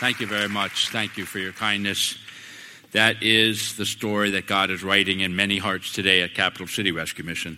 Thank you very much. Thank you for your kindness. That is the story that God is writing in many hearts today at Capital City Rescue Mission.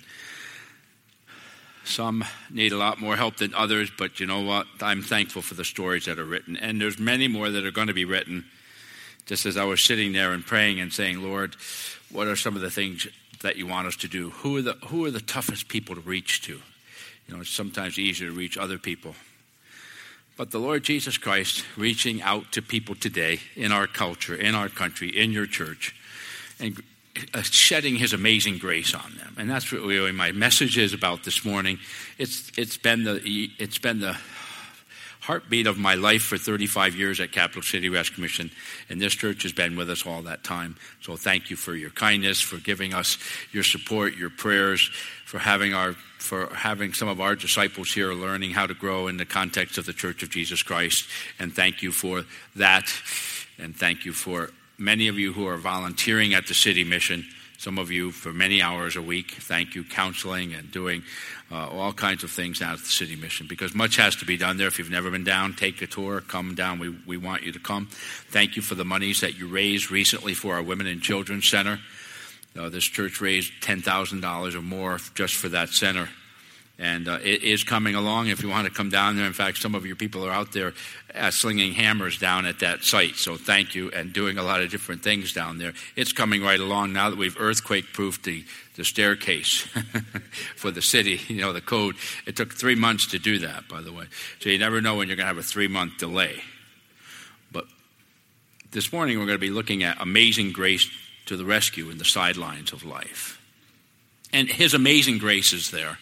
Some need a lot more help than others, but you know what? I'm thankful for the stories that are written. And there's many more that are going to be written. Just as I was sitting there and praying and saying, Lord, what are some of the things that you want us to do? Who are the toughest people to reach to? You know, it's sometimes easier to reach other people. But the Lord Jesus Christ reaching out to people today in our culture, in our country, in your church, and shedding his amazing grace on them. And that's what really my message is about this morning. It's been the heartbeat of my life for 35 years at Capital City Rescue Mission, and this church has been with us all that time. So thank you for your kindness, for giving us your support, your prayers, for having some of our disciples here learning how to grow in the context of the Church of Jesus Christ. And thank you for that. And thank you for many of you who are volunteering at the City Mission, some of you for many hours a week. Thank you, counseling and doing all kinds of things down at the City Mission, because much has to be done there. If you've never been down, take a tour, come down. We want you to come. Thank you for the monies that you raised recently for our Women and Children's Center. This church raised $10,000 or more just for that center. And it is coming along if you want to come down there. In fact, some of your people are out there slinging hammers down at that site. So thank you, and doing a lot of different things down there. It's coming right along now that we've earthquake-proofed the staircase for the city, the code. It took 3 months to do that, by the way. So you never know when you're going to have a 3-month delay. But this morning we're going to be looking at amazing grace to the rescue in the sidelines of life. And his amazing grace is there.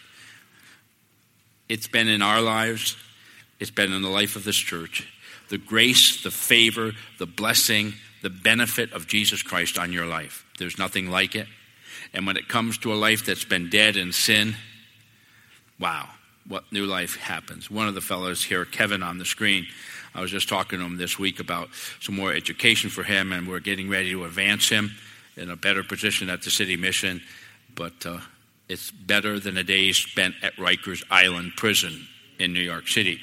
It's been in our lives. It's been in the life of this church. The grace, the favor, the blessing, the benefit of Jesus Christ on your life. There's nothing like it. And when it comes to a life that's been dead in sin, wow, what new life happens. One of the fellows here, Kevin on the screen, I was just talking to him this week about some more education for him, and we're getting ready to advance him in a better position at the City Mission. But it's better than a day spent at Rikers Island Prison in New York City.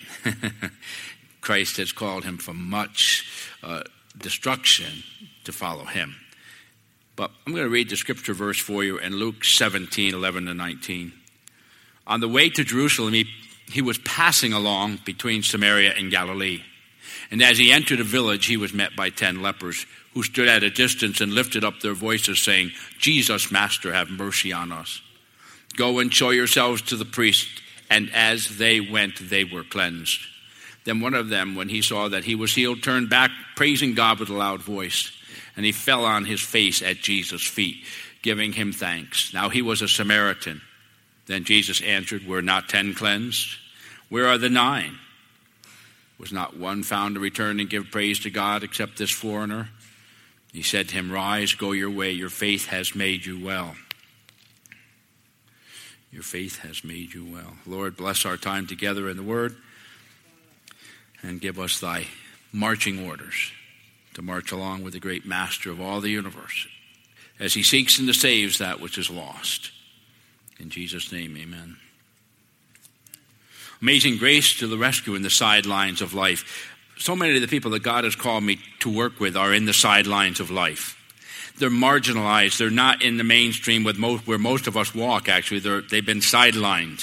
Christ has called him from much destruction to follow him. But I'm going to read the scripture verse for you in Luke 17:11-19. On the way to Jerusalem, he was passing along between Samaria and Galilee. And as he entered a village, he was met by 10 lepers who stood at a distance and lifted up their voices, saying, Jesus, Master, have mercy on us. Go and show yourselves to the priest. And as they went, they were cleansed. Then one of them, when he saw that he was healed, turned back, praising God with a loud voice. And he fell on his face at Jesus' feet, giving him thanks. Now he was a Samaritan. Then Jesus answered, were not 10 cleansed? Where are the 9? Was not one found to return and give praise to God except this foreigner? He said to him, rise, go your way. Your faith has made you well. Your faith has made you well. Lord, bless our time together in the Word, and give us thy marching orders to march along with the great Master of all the universe as he seeks and saves that which is lost. In Jesus' name, amen. Amazing grace to the rescue in the sidelines of life. So many of the people that God has called me to work with are in the sidelines of life. They're marginalized. They're not in the mainstream where most of us walk, actually. They've been sidelined.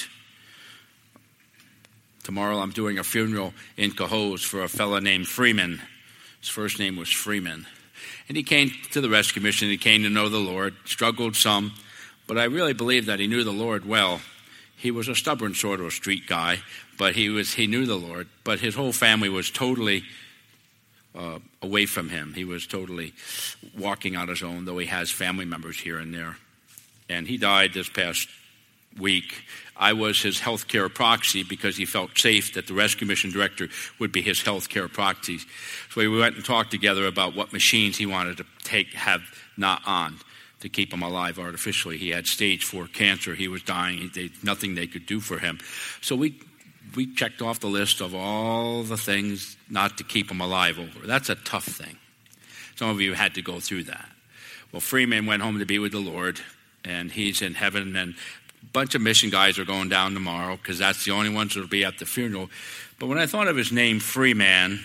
Tomorrow I'm doing a funeral in Cohoes for a fellow named Freeman. His first name was Freeman. And he came to the rescue mission. He came to know the Lord, struggled some, but I really believe that he knew the Lord well. He was a stubborn sort of a street guy, but he knew the Lord. But his whole family was totally away from him. He was totally walking on his own, though he has family members here and there. And he died this past week. I was his health care proxy because he felt safe that the rescue mission director would be his health care proxy. So we went and talked together about what machines he wanted to have not on to keep him alive artificially. He had stage 4 cancer. He was dying. Nothing they could do for him. So we checked off the list of all the things not to keep him alive over. That's a tough thing. Some of you had to go through that. Well, Freeman went home to be with the Lord, and he's in heaven, and a bunch of mission guys are going down tomorrow because that's the only ones that will be at the funeral. But when I thought of his name, Freeman,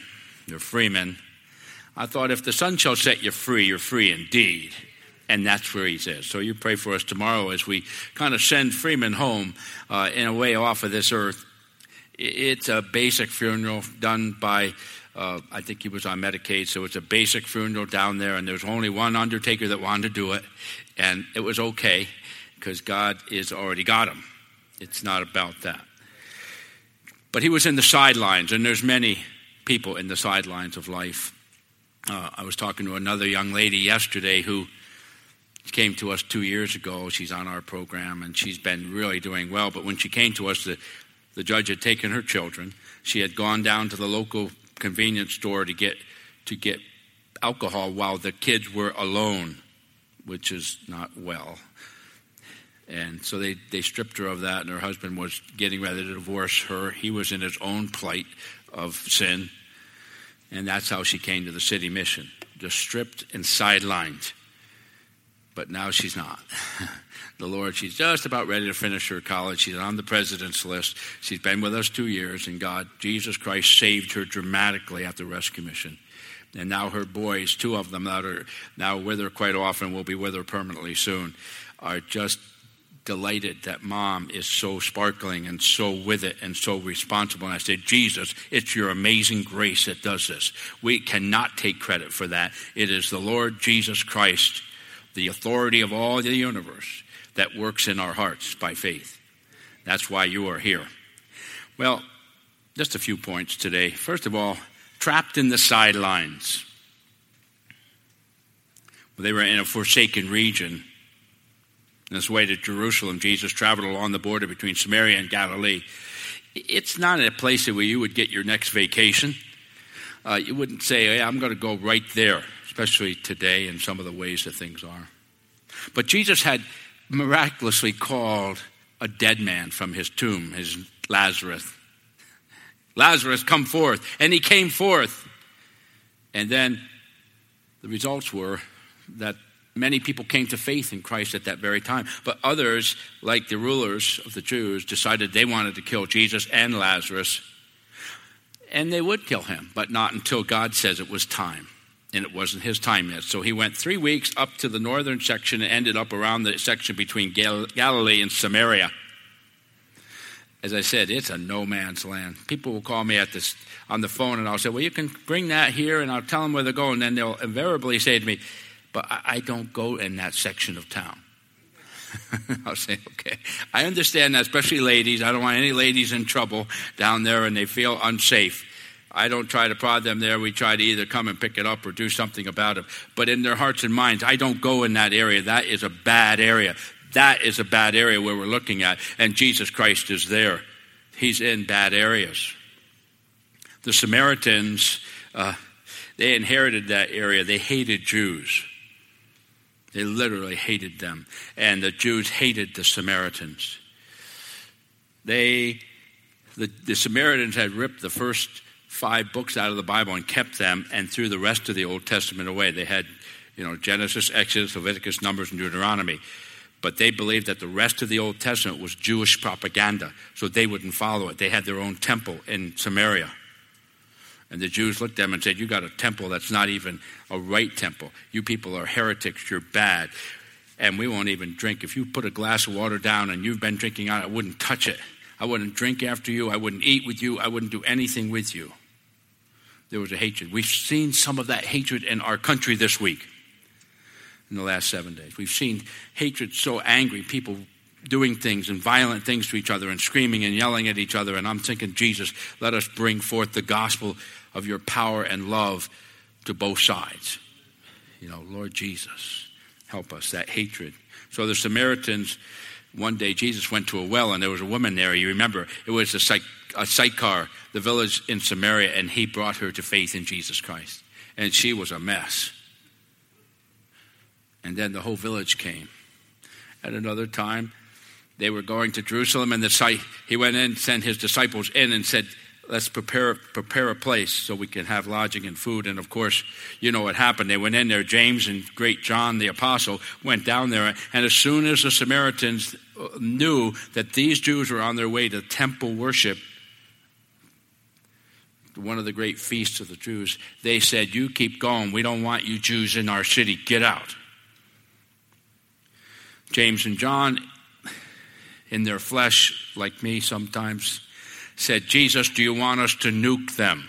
You're freemen. I thought, if the Son shall set you free, you're free indeed. And that's where he says. So you pray for us tomorrow as we kind of send Freeman home in a way off of this earth. It's a basic funeral done by, I think he was on Medicaid, so it's a basic funeral down there, and there's only one undertaker that wanted to do it, and it was okay because God has already got him. It's not about that. But he was in the sidelines, and there's many people in the sidelines of life. I was talking to another young lady yesterday who came to us 2 years ago. She's on our program, and she's been really doing well. But when she came to us, the judge had taken her children. She had gone down to the local convenience store to get alcohol while the kids were alone, which is not well. And so they stripped her of that, and her husband was getting ready to divorce her. He was in his own plight of sin, and that's how she came to the city mission, just stripped and sidelined. But now she's not. The Lord, she's just about ready to finish her college. She's on the president's list. She's been with us 2 years, and God, Jesus Christ, saved her dramatically at the rescue mission. And now her boys, 2 of them that are now with her quite often, will be with her permanently soon, are just delighted that Mom is so sparkling and so with it and so responsible. And I said, Jesus, it's your amazing grace that does this. We cannot take credit for that. It is the Lord Jesus Christ, the authority of all the universe, that works in our hearts by faith. That's why you are here. Well, just a few points today. First of all, trapped in the sidelines. They were in a forsaken region. On his way to Jerusalem, Jesus traveled along the border between Samaria and Galilee. It's not a place where you would get your next vacation. You wouldn't say, hey, I'm going to go right there, especially today in some of the ways that things are. But Jesus had miraculously called a dead man from his tomb, his Lazarus. Lazarus, come forth. And he came forth. And then the results were that many people came to faith in Christ at that very time. But others, like the rulers of the Jews, decided they wanted to kill Jesus and Lazarus. And they would kill him, but not until God says it was time. And it wasn't his time yet. So he went 3 weeks up to the northern section and ended up around the section between Galilee and Samaria. As I said, it's a no man's land. People will call me on the phone, and I'll say, well, you can bring that here, and I'll tell them where they're going. And then they'll invariably say to me, but I don't go in that section of town. I'll say, okay. I understand that, especially ladies. I don't want any ladies in trouble down there and they feel unsafe. I don't try to prod them there. We try to either come and pick it up or do something about it. But in their hearts and minds, I don't go in that area. That is a bad area. That is a bad area where we're looking at. And Jesus Christ is there. He's in bad areas. The Samaritans, they inherited that area. They hated Jews. They literally hated them. And the Jews hated the Samaritans. The Samaritans had ripped the first 5 books out of the Bible and kept them and threw the rest of the Old Testament away. They had, Genesis, Exodus, Leviticus, Numbers, and Deuteronomy. But they believed that the rest of the Old Testament was Jewish propaganda, so they wouldn't follow it. They had their own temple in Samaria. And the Jews looked at them and said, you got a temple that's not even a right temple. You people are heretics. You're bad. And we won't even drink. If you put a glass of water down and you've been drinking out, I wouldn't touch it. I wouldn't drink after you. I wouldn't eat with you. I wouldn't do anything with you. There was a hatred. We've seen some of that hatred in our country this week, in the last 7 days. We've seen hatred so angry, people doing things and violent things to each other and screaming and yelling at each other. And I'm thinking, Jesus, let us bring forth the gospel of your power and love to both sides. Lord Jesus, help us, that hatred. So the Samaritans, one day Jesus went to a well and there was a woman there. You remember, it was a Sychar, the village in Samaria, and he brought her to faith in Jesus Christ. And she was a mess. And then the whole village came. At another time, they were going to Jerusalem, and he went in, sent his disciples in and said, let's prepare a place so we can have lodging and food. And of course, you know what happened. They went in there. James and great John the apostle went down there. And as soon as the Samaritans knew that these Jews were on their way to temple worship, one of the great feasts of the Jews, they said, you keep going. We don't want you Jews in our city. Get out. James and John, in their flesh, like me sometimes, said, Jesus, do you want us to nuke them?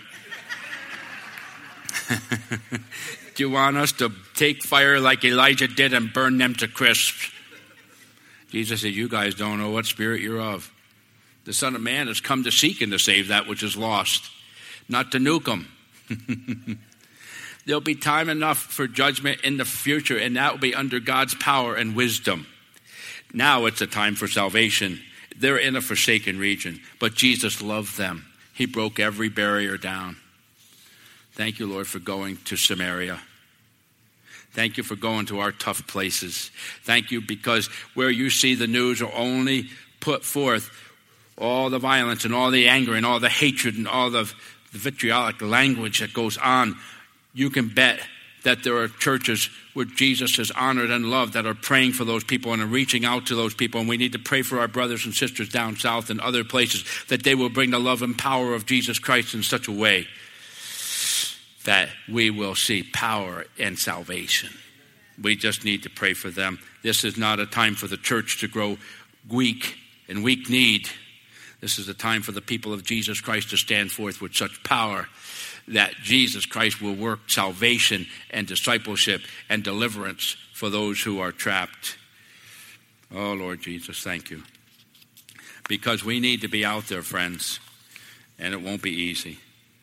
Do you want us to take fire like Elijah did and burn them to crisp? Jesus said, you guys don't know what spirit you're of. The Son of Man has come to seek and to save that which is lost, not to nuke them. There'll be time enough for judgment in the future, and that will be under God's power and wisdom. Now it's a time for salvation. They're in a forsaken region, but Jesus loved them. He broke every barrier down. Thank you, Lord, for going to Samaria. Thank you for going to our tough places. Thank you because where you see the news will only put forth all the violence and all the anger and all the hatred and all the vitriolic language that goes on. You can bet that there are churches where Jesus is honored and loved that are praying for those people and are reaching out to those people. And we need to pray for our brothers and sisters down south and other places that they will bring the love and power of Jesus Christ in such a way that we will see power and salvation. We just need to pray for them. This is not a time for the church to grow weak and weak-kneed. This is a time for the people of Jesus Christ to stand forth with such power that Jesus Christ will work salvation and discipleship and deliverance for those who are trapped. Oh, Lord Jesus, thank you. Because we need to be out there, friends, and it won't be easy.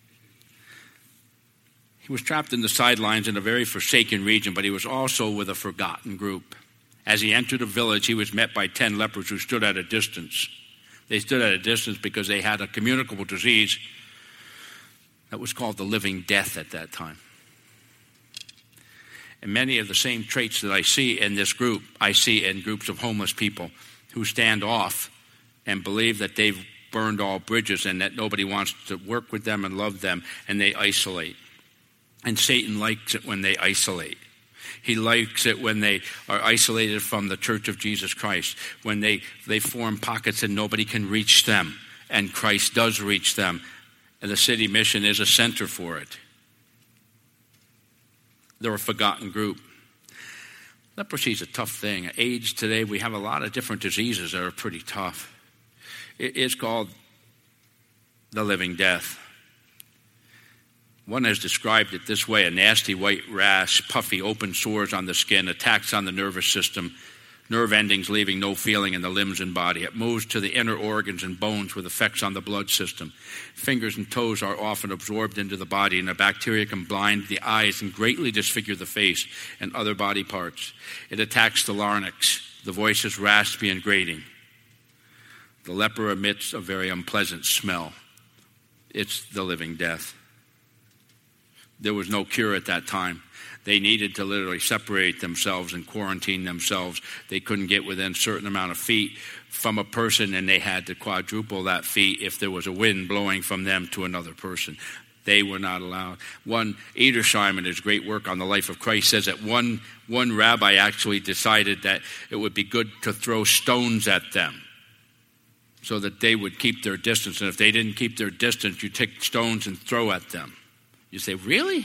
He was trapped in the sidelines in a very forsaken region, but he was also with a forgotten group. As he entered a village, he was met by 10 lepers who stood at a distance. They stood at a distance because they had a communicable disease that was called the living death at that time. And many of the same traits that I see in this group, I see in groups of homeless people who stand off and believe that they've burned all bridges and that nobody wants to work with them and love them, and they isolate. And Satan likes it when they isolate. He likes it when they are isolated from the church of Jesus Christ, when they form pockets and nobody can reach them, and Christ does reach them, and the city mission is a center for it. They're a forgotten group. Leprosy is a tough thing. AIDS today, we have a lot of different diseases that are pretty tough. It is called the living death. One has described it this way: a nasty white rash, puffy open sores on the skin, attacks on the nervous system, nerve endings leaving no feeling in the limbs and body. It moves to the inner organs and bones with effects on the blood system. Fingers and toes are often absorbed into the body, and the bacteria can blind the eyes and greatly disfigure the face and other body parts. It attacks the larynx. The voice is raspy and grating. The leper emits a very unpleasant smell. It's the living death. There was no cure at that time. They needed to literally separate themselves and quarantine themselves. They couldn't get within a certain amount of feet from a person, and they had to quadruple that feet if there was a wind blowing from them to another person. They were not allowed. One, Edersheim, in his great work on the life of Christ, says that one rabbi actually decided that it would be good to throw stones at them so that they would keep their distance. And if they didn't keep their distance, you take stones and throw at them. You say, really?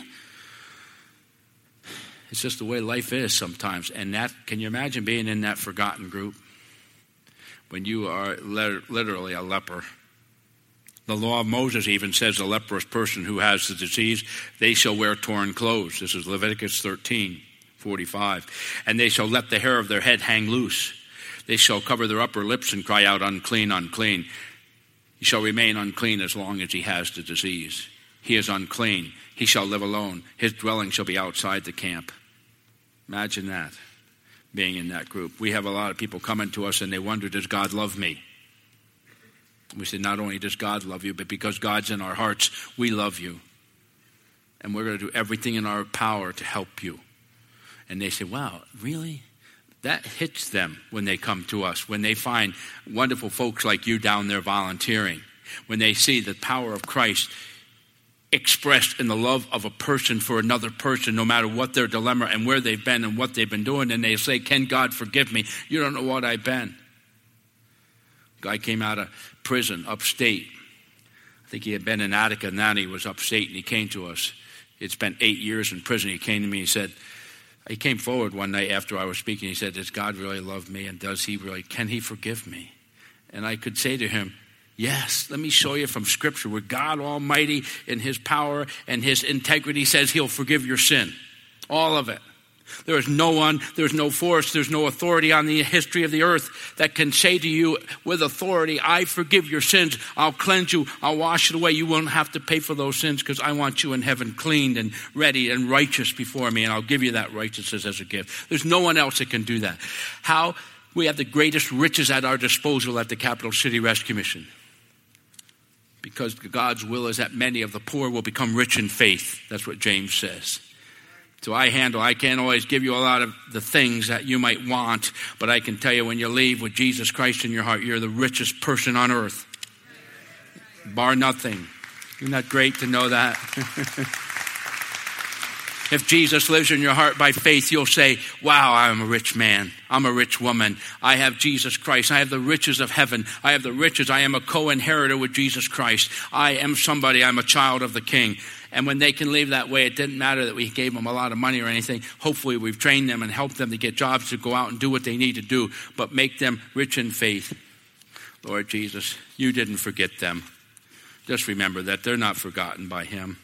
It's just the way life is sometimes. And that, can you imagine being in that forgotten group when you are literally a leper? The law of Moses even says a leprous person who has the disease, they shall wear torn clothes. This is Leviticus 13:45. And they shall let the hair of their head hang loose. They shall cover their upper lips and cry out, unclean, unclean. He shall remain unclean as long as he has the disease. He is unclean. He shall live alone. His dwelling shall be outside the camp. Imagine that, being in that group. We have a lot of people coming to us and they wonder, does God love me? We say, not only does God love you, but because God's in our hearts, we love you. And we're going to do everything in our power to help you. And they say, wow, really? That hits them when they come to us, when they find wonderful folks like you down there volunteering, when they see the power of Christ expressed in the love of a person for another person, no matter what their dilemma and where they've been and what they've been doing. And they say, can God forgive me? You don't know what I've been. Guy came out of prison upstate. I think he had been in Attica, and then he was upstate, and he came to us. He'd spent 8 years in prison. He came to me, he came forward one night after I was speaking. He said, does God really love me, and can he forgive me? And I could say to him, yes, let me show you from Scripture where God Almighty in his power and his integrity says he'll forgive your sin. All of it. There is no one, there's no force, there's no authority on the history of the earth that can say to you with authority, I forgive your sins, I'll cleanse you, I'll wash it away. You won't have to pay for those sins because I want you in heaven cleaned and ready and righteous before me, and I'll give you that righteousness as a gift. There's no one else that can do that. How? We have the greatest riches at our disposal at the Capital City Rescue Mission. Because God's will is that many of the poor will become rich in faith. That's what James says. So I can't always give you a lot of the things that you might want, but I can tell you when you leave with Jesus Christ in your heart, you're the richest person on earth. Bar nothing. Isn't that great to know that? If Jesus lives in your heart by faith, you'll say, wow, I'm a rich man. I'm a rich woman. I have Jesus Christ. I have the riches of heaven. I have the riches. I am a co-inheritor with Jesus Christ. I am somebody. I'm a child of the King. And when they can live that way, it didn't matter that we gave them a lot of money or anything. Hopefully we've trained them and helped them to get jobs to go out and do what they need to do, but make them rich in faith. Lord Jesus, you didn't forget them. Just remember that they're not forgotten by him.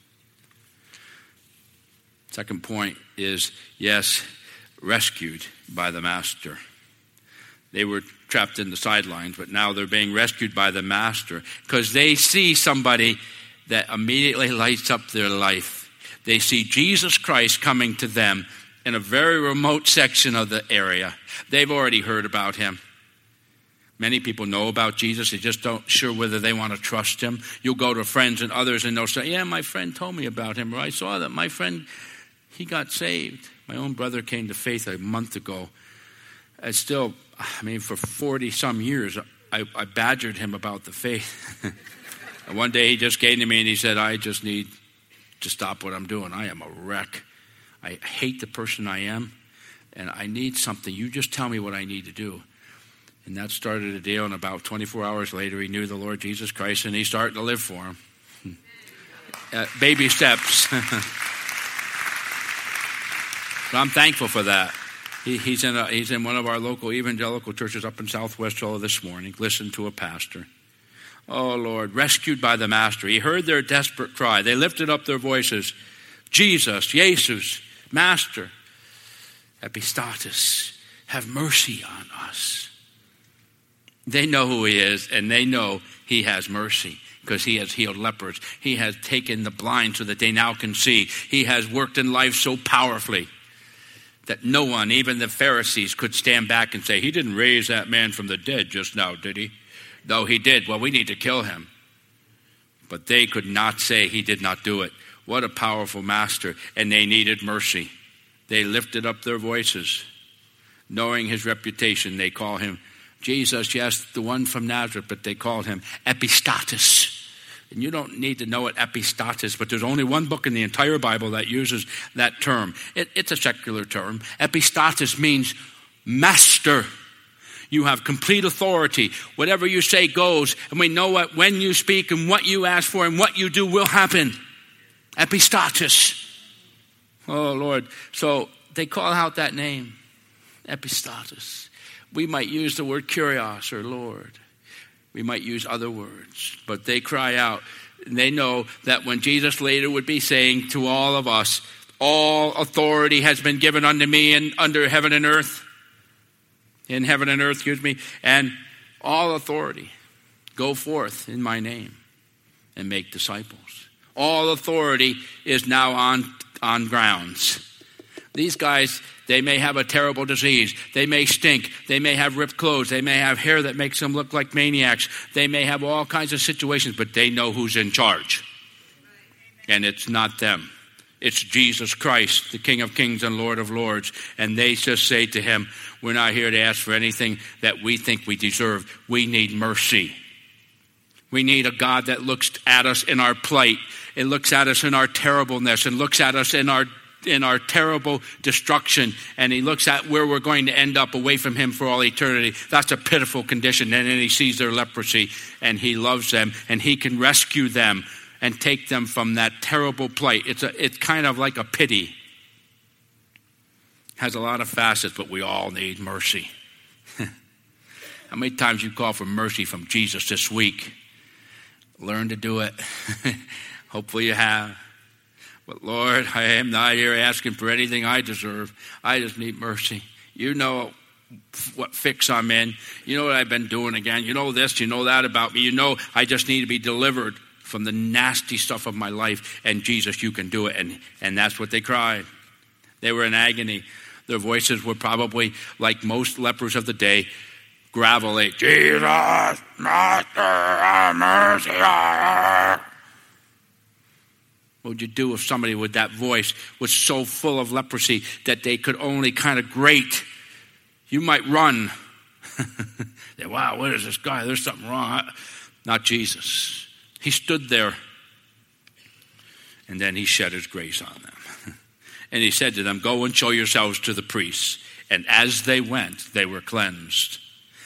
Second point is, yes, rescued by the Master. They were trapped in the sidelines, but now they're being rescued by the Master because they see somebody that immediately lights up their life. They see Jesus Christ coming to them in a very remote section of the area. They've already heard about him. Many people know about Jesus. They just don't sure whether they want to trust him. You'll go to friends and others and they'll say, yeah, my friend told me about him. Or I saw that my friend, he got saved. My own brother came to faith a month ago. For 40 some years, I badgered him about the faith. And one day he just came to me and he said, I just need to stop what I'm doing. I am a wreck. I hate the person I am, and I need something. You just tell me what I need to do. And that started a deal, and about 24 hours later, he knew the Lord Jesus Christ, and he's starting to live for him. Baby steps. So I'm thankful for that. He's in one of our local evangelical churches up in Southwest Joel this morning. Listened to a pastor. Oh, Lord, rescued by the Master. He heard their desperate cry. They lifted up their voices. Jesus, Jesus, Master, Epistatus, have mercy on us. They know who he is, and they know he has mercy because he has healed lepers. He has taken the blind so that they now can see. He has worked in life so powerfully that no one, even the Pharisees, could stand back and say, he didn't raise that man from the dead just now, did he? No, he did. Well, we need to kill him. But they could not say he did not do it. What a powerful Master. And they needed mercy. They lifted up their voices. Knowing his reputation, they call him Jesus, yes, the one from Nazareth, but they called him Epistatus. And you don't need to know what epistatus, but there's only one book in the entire Bible that uses that term. It's a secular term. Epistatus means master. You have complete authority. Whatever you say goes. And we know what when you speak and what you ask for and what you do will happen. Epistatus. Oh, Lord. So they call out that name. Epistatus. We might use the word kurios or Lord. We might use other words. But they cry out. And they know that when Jesus later would be saying to all of us, all authority has been given unto me and under heaven and earth. In heaven and earth, and all authority, go forth in my name and make disciples. All authority is now on grounds. These guys, they may have a terrible disease. They may stink. They may have ripped clothes. They may have hair that makes them look like maniacs. They may have all kinds of situations, but they know who's in charge. And it's not them. It's Jesus Christ, the King of Kings and Lord of Lords. And they just say to him, we're not here to ask for anything that we think we deserve. We need mercy. We need a God that looks at us in our plight. It looks at us in our terribleness and looks at us in our terrible destruction, and he looks at where we're going to end up away from him for all eternity. That's a pitiful condition. And then he sees their leprosy, and he loves them, and he can rescue them and take them from that terrible plight. It's kind of like a pity. Has a lot of facets, but we all need mercy. How many times you call for mercy from Jesus this week? Learn to do it. Hopefully you have. But Lord, I am not here asking for anything I deserve. I just need mercy. You know what fix I'm in. You know what I've been doing again. You know this, you know that about me. You know I just need to be delivered from the nasty stuff of my life. And Jesus, you can do it. And that's what they cried. They were in agony. Their voices were probably, like most lepers of the day, gravelly. Jesus, Master, have mercy on her. What would you do if somebody with that voice was so full of leprosy that they could only kind of grate? You might run. Wow, what is this guy? There's something wrong. Not Jesus. He stood there, and then he shed his grace on them. And he said to them, go and show yourselves to the priests. And as they went, they were cleansed.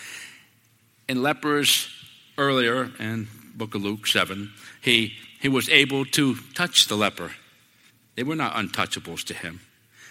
In lepers, earlier in book of Luke 7, he was able to touch the leper. They were not untouchables to him.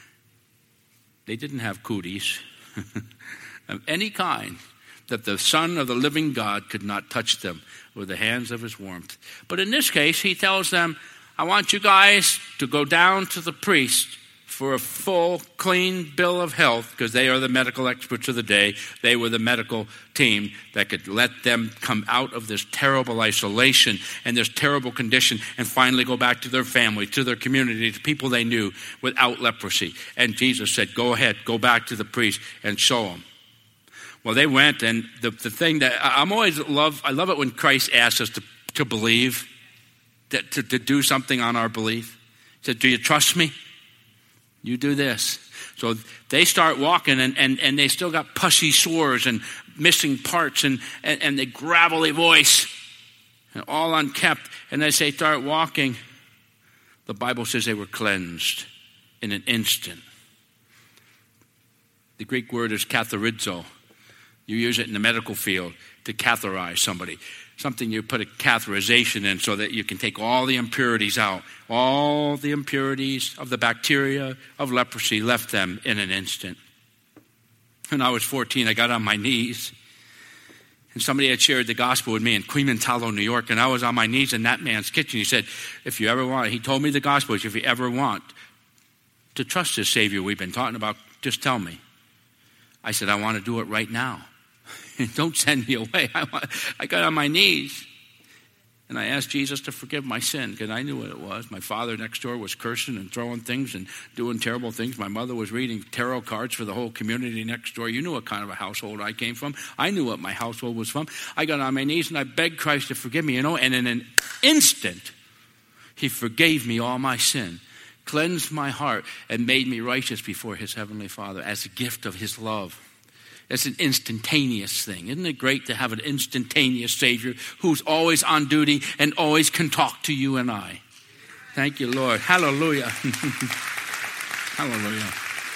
They didn't have cooties of any kind that the Son of the living God could not touch them with the hands of his warmth. But in this case, he tells them, I want you guys to go down to the priest for a full, clean bill of health, because they are the medical experts of the day. They were the medical team that could let them come out of this terrible isolation and this terrible condition and finally go back to their family, to their community, to people they knew without leprosy. And Jesus said, go ahead, go back to the priest and show them. Well, they went, and the thing that I love it when Christ asks us to believe, to do something on our belief. He said, do you trust me? You do this. So they start walking, and they still got pussy sores and missing parts and the gravelly voice and all unkept. And as they start walking, the Bible says they were cleansed in an instant. The Greek word is katharizo. You use it in the medical field to catharize somebody. Something you put a catheterization in so that you can take all the impurities out. All the impurities of the bacteria of leprosy left them in an instant. When I was 14, I got on my knees. And somebody had shared the gospel with me in Queensboro, New York. And I was on my knees in that man's kitchen. He said, if you ever want, he told me the gospel, if you ever want to trust this Savior we've been talking about, just tell me. I said, I want to do it right now. Don't send me away. I got on my knees and I asked Jesus to forgive my sin, because I knew what it was. My father next door was cursing and throwing things and doing terrible things. My mother was reading tarot cards for the whole community next door. You knew what kind of a household I came from. I knew what my household was from. I got on my knees and I begged Christ to forgive me, and in an instant, he forgave me all my sin, cleansed my heart, and made me righteous before his heavenly Father as a gift of his love. It's an instantaneous thing. Isn't it great to have an instantaneous Savior who's always on duty and always can talk to you and I? Thank you, Lord. Hallelujah. Hallelujah.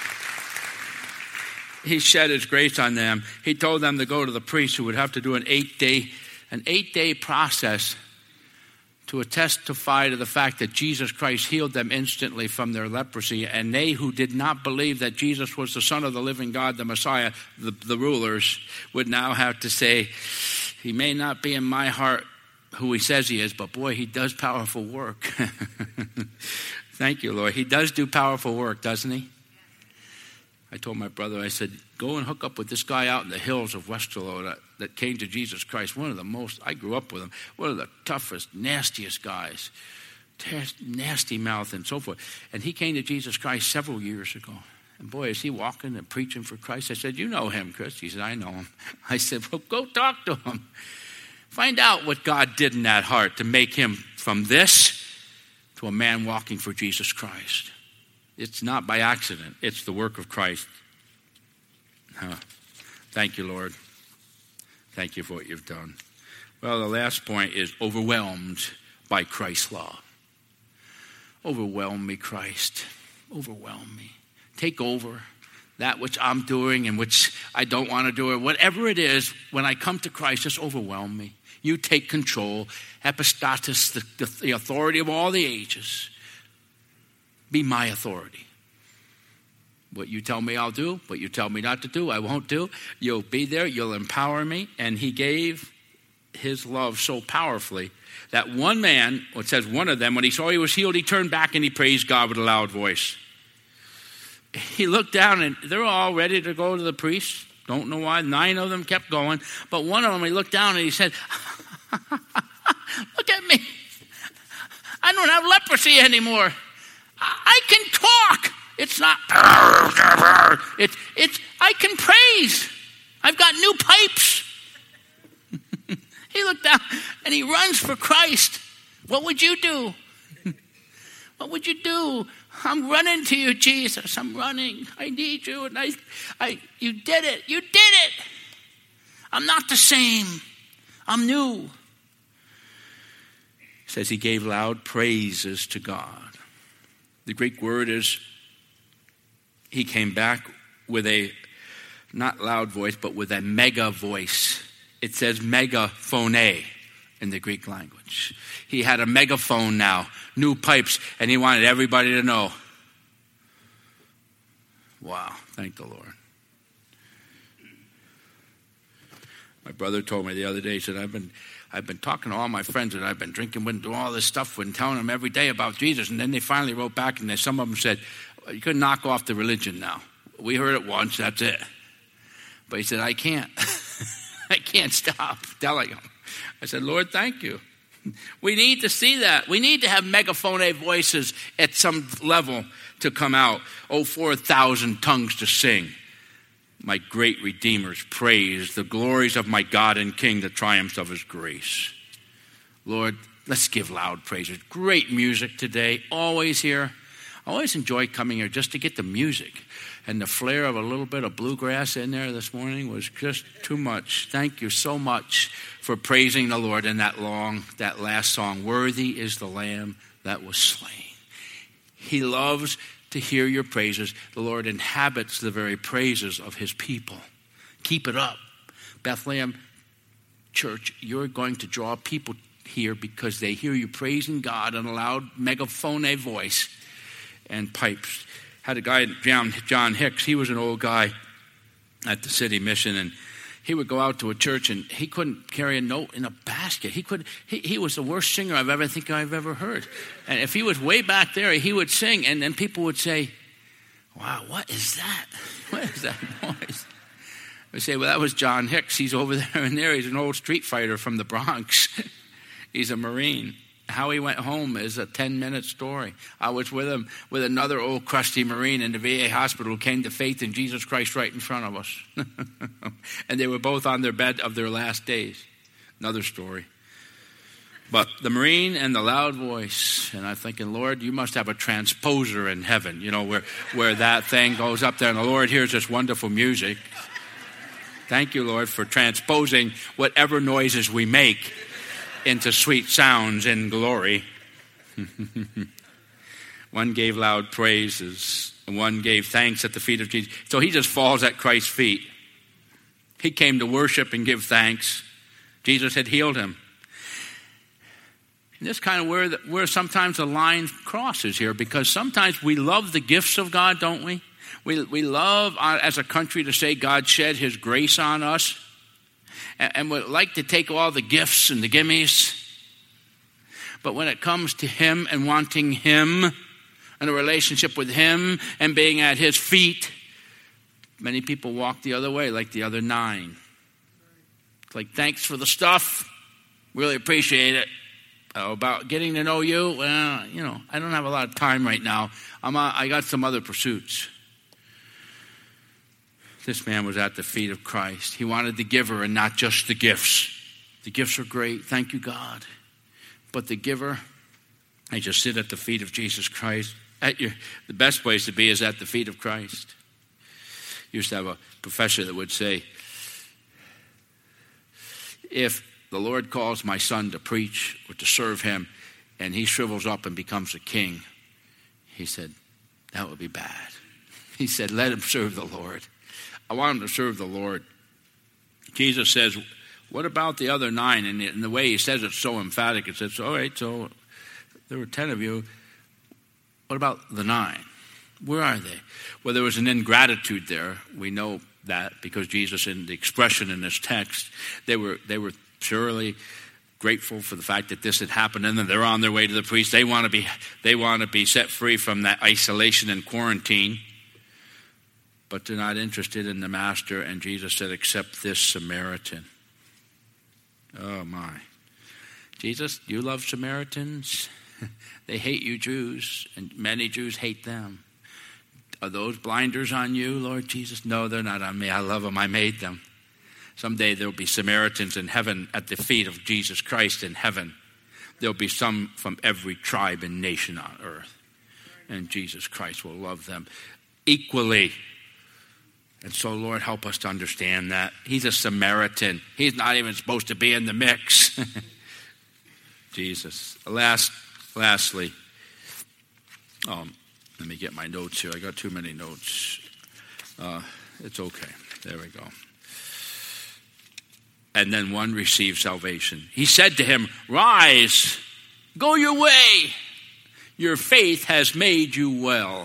He shed his grace on them. He told them to go to the priest, who would have to do an 8-day process to testify to the fact that Jesus Christ healed them instantly from their leprosy. And they who did not believe that Jesus was the Son of the living God, the Messiah, the rulers, would now have to say, he may not be in my heart who he says he is, but boy, he does powerful work. Thank you, Lord. He does do powerful work, doesn't he? I told my brother, I said, go and hook up with this guy out in the hills of Westerlo that came to Jesus Christ. I grew up with him, one of the toughest, nastiest guys. Nasty mouth and so forth. And he came to Jesus Christ several years ago. And boy, is he walking and preaching for Christ. I said, you know him, Chris. He said, I know him. I said, well, go talk to him. Find out what God did in that heart to make him from this to a man walking for Jesus Christ. It's not by accident. It's the work of Christ. Thank you, Lord. Thank you for what you've done. Well, the last point is overwhelmed by Christ's love. Overwhelm me, Christ. overwhelm me. Take over that which I'm doing and which I don't want to do, or whatever it is. When I come to Christ, just overwhelm me. You take control. Epistatus, the authority of all the ages. Be my authority. What you tell me, I'll do. What you tell me not to do, I won't do. You'll be there. You'll empower me. And he gave his love so powerfully that one man, it says one of them, when he saw he was healed, he turned back and he praised God with a loud voice. He looked down and they're all ready to go to the priest. Don't know why. 9 of them kept going. But one of them, he looked down and he said, look at me. I don't have leprosy anymore. I can talk. It's not, it's I can praise. I've got new pipes. He looked down and he runs for Christ. What would you do? What would you do? I'm running to you, Jesus. I'm running. I need you. And you did it. You did it. I'm not the same. I'm new. It says he gave loud praises to God. The Greek word is, he came back with a, not loud voice, but with a mega voice. It says megaphone in the Greek language. He had a megaphone now, new pipes, and he wanted everybody to know. Wow, thank the Lord. My brother told me the other day, he said, I've been talking to all my friends, and I've been drinking with doing all this stuff and telling them every day about Jesus. And then they finally wrote back, and some of them said, you could knock off the religion now. We heard it once, that's it. But he said, I can't. I can't stop telling them. I said, Lord, thank you. We need to see that. We need to have megaphone voices at some level to come out. 4,000 tongues to sing. My great Redeemer's praise, the glories of my God and King, the triumphs of his grace. Lord, let's give loud praises. Great music today, always here. I always enjoy coming here just to get the music. And the flair of a little bit of bluegrass in there this morning was just too much. Thank you so much for praising the Lord in that last song. Worthy is the Lamb that was slain. He loves to hear your praises. The Lord inhabits the very praises of his people. Keep it up. Bethlehem Church, you're going to draw people here because they hear you praising God in a loud megaphone voice and pipes. Had a guy, John Hicks, he was an old guy at the city mission, and he would go out to a church and he couldn't carry a note in a basket. He was the worst singer I've ever heard. And if he was way back there, he would sing, and then people would say, wow, what is that? What is that noise? I would say, well, that was John Hicks. He's over there and there. He's an old street fighter from the Bronx. He's a Marine. How he went home is a 10-minute story. I was with him with another old crusty Marine in the VA hospital who came to faith in Jesus Christ right in front of us. And they were both on their bed of their last days. Another story. But the Marine and the loud voice, and I'm thinking, Lord, you must have a transposer in heaven, where that thing goes up there and the Lord hears this wonderful music. Thank you, Lord, for transposing whatever noises we make into sweet sounds in glory. One gave loud praises, and one gave thanks at the feet of Jesus. So he just falls at Christ's feet. He came to worship and give thanks. Jesus had healed him. And this kind of where sometimes the line crosses here, because sometimes we love the gifts of God, don't we? We love, as a country, to say God shed his grace on us. And would like to take all the gifts and the gimmies. But when it comes to him and wanting him and a relationship with him and being at his feet, many people walk the other way like the other 9. It's like, thanks for the stuff. Really appreciate it. About getting to know you, well, I don't have a lot of time right now. I got some other pursuits. This man was at the feet of Christ. He wanted the giver and not just the gifts. The gifts are great. Thank you, God. But the giver, I just sit at the feet of Jesus Christ. The best place to be is at the feet of Christ. Used to have a professor that would say, if the Lord calls my son to preach or to serve him and he shrivels up and becomes a king, he said, That would be bad. He said, let him serve the Lord. I want him to serve the Lord. Jesus says, what about the other 9? And the way he says it's so emphatic, it says, all right, so there were 10 of you. What about the 9? Where are they? Well, there was an ingratitude there. We know that because Jesus, in the expression in this text, they were surely grateful for the fact that this had happened, and then they're on their way to the priest. They want to be set free from that isolation and quarantine, but they're not interested in the master. And Jesus said, except this Samaritan. Oh my. Jesus, you love Samaritans? They hate you Jews, and many Jews hate them. Are those blinders on you, Lord Jesus? No, they're not on me. I love them. I made them. Someday there'll be Samaritans in heaven at the feet of Jesus Christ in heaven. There'll be some from every tribe and nation on earth. And Jesus Christ will love them equally. And so, Lord, help us to understand that. He's a Samaritan. He's not even supposed to be in the mix. Jesus. Lastly, let me get my notes here. I got too many notes. It's okay. There we go. And then one received salvation. He said to him, rise, go your way. Your faith has made you well.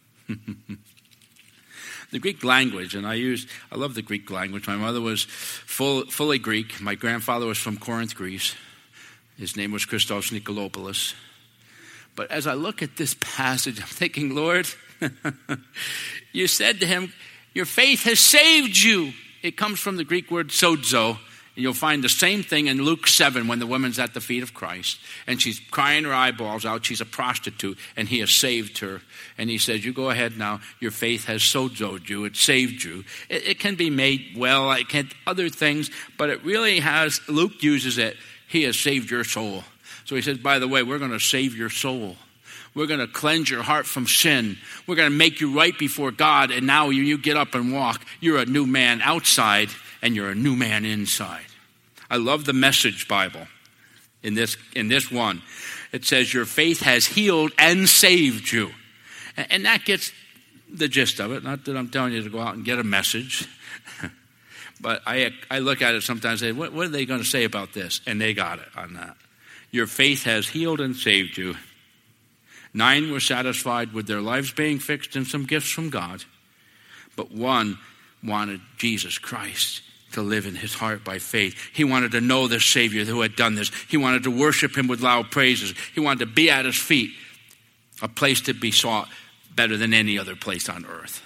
The Greek language, and I love the Greek language. My mother was fully Greek. My grandfather was from Corinth, Greece. His name was Christos Nikolopoulos. But as I look at this passage, I'm thinking, Lord, you said to him, your faith has saved you. It comes from the Greek word sozo. And you'll find the same thing in Luke 7 when the woman's at the feet of Christ. And she's crying her eyeballs out. She's a prostitute. And he has saved her. And he says, you go ahead now. Your faith has sozoed you. It saved you. It can be made well. It can other things. But it really has, Luke uses it. He has saved your soul. So he says, by the way, we're going to save your soul. We're going to cleanse your heart from sin. We're going to make you right before God. And now you get up and walk. You're a new man outside, and you're a new man inside. I love the Message Bible. In this one, it says, your faith has healed and saved you. And that gets the gist of it. Not that I'm telling you to go out and get a message. But I look at it sometimes and say, what are they going to say about this? And they got it on that. Your faith has healed and saved you. 9 were satisfied with their lives being fixed and some gifts from God. But 1 wanted Jesus Christ to live in his heart by faith. He wanted to know the Savior who had done this. He wanted to worship him with loud praises. He wanted to be at his feet, a place to be sought better than any other place on earth.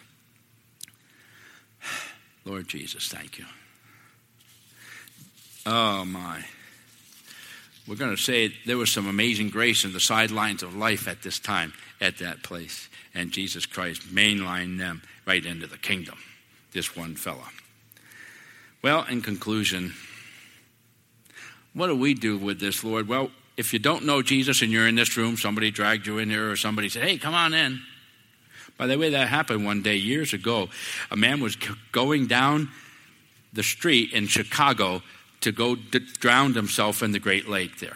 Lord Jesus, thank you. Oh, my. We're going to say there was some amazing grace in the sidelines of life at this time, at that place. And Jesus Christ mainlined them right into the kingdom, this one fella. Well, in conclusion, what do we do with this, Lord? Well, if you don't know Jesus and you're in this room, somebody dragged you in here or somebody said, hey, come on in. By the way, that happened one day years ago. A man was going down the street in Chicago to go drown himself in the Great Lake there.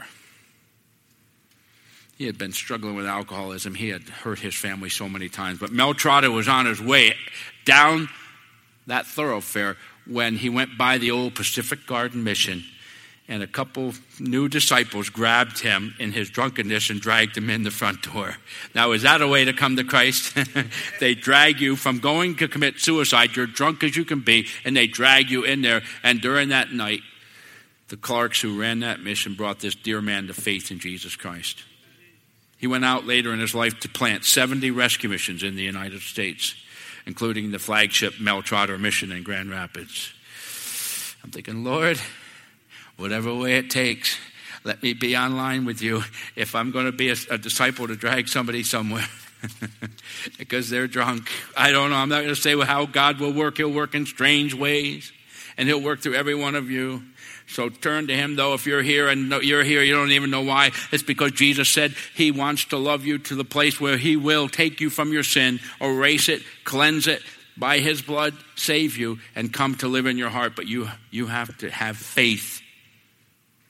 He had been struggling with alcoholism. He had hurt his family so many times. But Mel Trotter was on his way down that thoroughfare when he went by the old Pacific Garden Mission, and a couple new disciples grabbed him in his drunkenness and dragged him in the front door. Now, is that a way to come to Christ? They drag you from going to commit suicide. You're drunk as you can be, and they drag you in there. And during that night, the Clarks who ran that mission brought this dear man to faith in Jesus Christ. He went out later in his life to plant 70 rescue missions in the United States, including the flagship Mel Trotter mission in Grand Rapids. I'm thinking, Lord, whatever way it takes, let me be online with you if I'm going to be a disciple to drag somebody somewhere because they're drunk. I don't know. I'm not going to say how God will work. He'll work in strange ways, and he'll work through every one of you. So turn to him, though. If you're here and you're here, you don't even know why. It's because Jesus said he wants to love you to the place where he will take you from your sin, erase it, cleanse it, by his blood, save you, and come to live in your heart. But you have to have faith.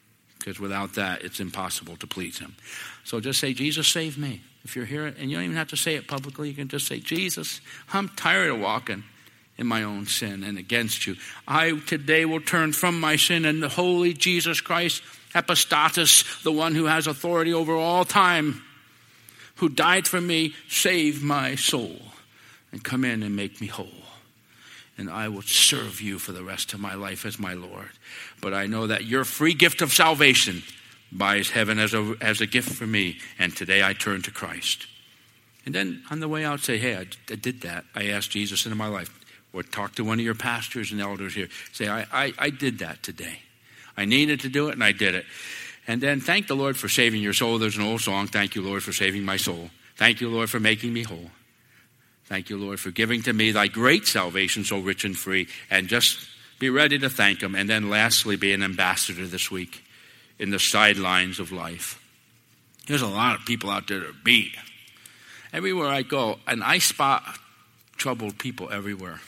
because without that, it's impossible to please him. So just say, Jesus, save me. If you're here, and you don't even have to say it publicly, you can just say, Jesus, I'm tired of walking in my own sin and against you. I today will turn from my sin, and the holy Jesus Christ, Epistatus, the one who has authority over all time, who died for me, save my soul and come in and make me whole. And I will serve you for the rest of my life as my Lord. But I know that your free gift of salvation buys heaven as a gift for me. And today I turn to Christ. And then on the way out, say, hey, I did that. I asked Jesus into my life. Or talk to one of your pastors and elders here. Say, I did that today. I needed to do it, and I did it. And then thank the Lord for saving your soul. There's an old song, thank you, Lord, for saving my soul. Thank you, Lord, for making me whole. Thank you, Lord, for giving to me thy great salvation so rich and free. And just be ready to thank him. And then lastly, be an ambassador this week in the sidelines of life. There's a lot of people out there that are beat. Everywhere I go, and I spot troubled people everywhere.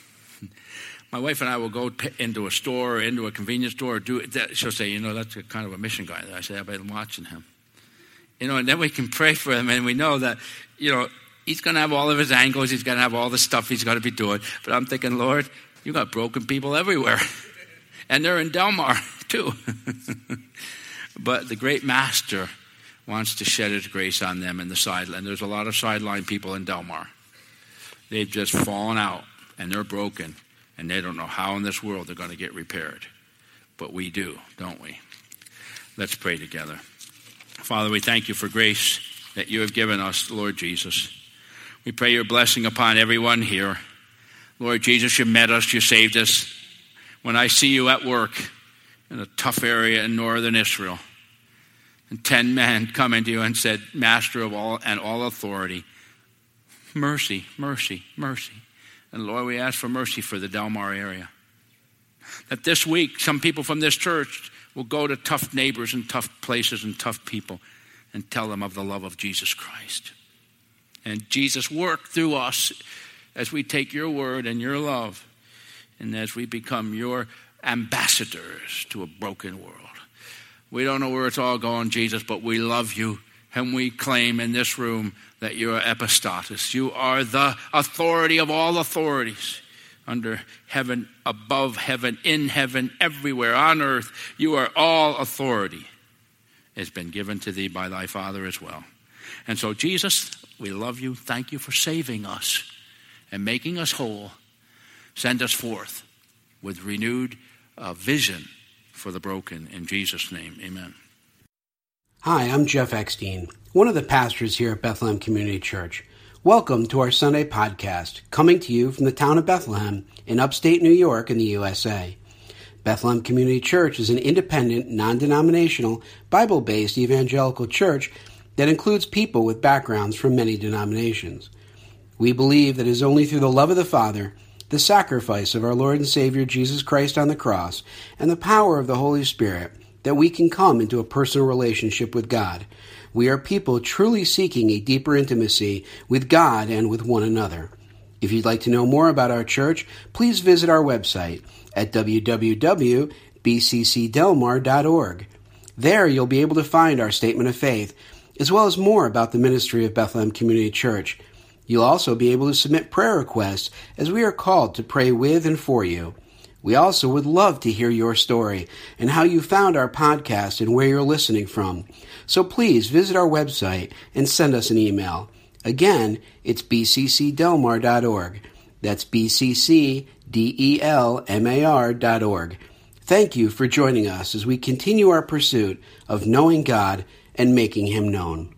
My wife and I will go into a store or into a convenience store or do that. She'll say, that's a kind of a mission guy. I say, I've been watching him. And then we can pray for him, and we know that, he's going to have all of his angles. He's going to have all the stuff he's going to be doing. But I'm thinking, Lord, you got broken people everywhere. And they're in Delmar, too. But the great master wants to shed his grace on them in the sideline. There's a lot of sideline people in Delmar. They've just fallen out, and they're broken. And they don't know how in this world they're going to get repaired. But we do, don't we? Let's pray together. Father, we thank you for grace that you have given us, Lord Jesus. We pray your blessing upon everyone here. Lord Jesus, you met us, you saved us. When I see you at work in a tough area in northern Israel, and 10 men come into you and said, Master of all and all authority, mercy, mercy, mercy. And Lord, we ask for mercy for the Delmar area. That this week, some people from this church will go to tough neighbors and tough places and tough people and tell them of the love of Jesus Christ. And Jesus, work through us as we take your word and your love and as we become your ambassadors to a broken world. We don't know where it's all going, Jesus, but we love you. And we claim in this room that you are Epistatus. You are the authority of all authorities under heaven, above heaven, in heaven, everywhere on earth. You are all authority. It's been given to thee by thy Father as well. And so, Jesus, we love you. Thank you for saving us and making us whole. Send us forth with renewed vision for the broken. In Jesus' name, amen. Hi, I'm Jeff Eckstein, one of the pastors here at Bethlehem Community Church. Welcome to our Sunday podcast, coming to you from the town of Bethlehem in upstate New York in the USA. Bethlehem Community Church is an independent, non-denominational, Bible-based evangelical church that includes people with backgrounds from many denominations. We believe that it is only through the love of the Father, the sacrifice of our Lord and Savior Jesus Christ on the cross, and the power of the Holy Spirit that we can come into a personal relationship with God. We are people truly seeking a deeper intimacy with God and with one another. If you'd like to know more about our church, please visit our website at www.bccdelmar.org. There you'll be able to find our statement of faith, as well as more about the ministry of Bethlehem Community Church. You'll also be able to submit prayer requests as we are called to pray with and for you. We also would love to hear your story and how you found our podcast and where you're listening from. So please visit our website and send us an email. Again, it's bccdelmar.org. That's bccdelmar.org. Thank you for joining us as we continue our pursuit of knowing God and making Him known.